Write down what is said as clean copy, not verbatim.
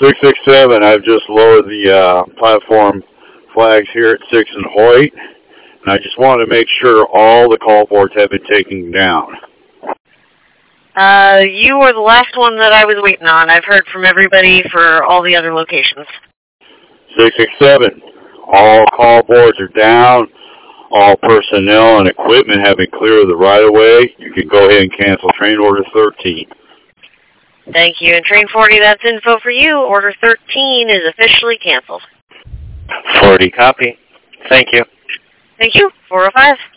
667, I've just lowered the platform flags here at 6 and Hoyt, and I just wanted to make sure all the call boards have been taken down. You were the last one that I was waiting on. I've heard from everybody for all the other locations. 667, all call boards are down. All personnel and equipment have been clear of the right-of-way. You can go ahead and cancel train order 13. Thank you. And train 40, that's info for you. Order 13 is officially canceled. 40, copy. Thank you. Thank you. 405.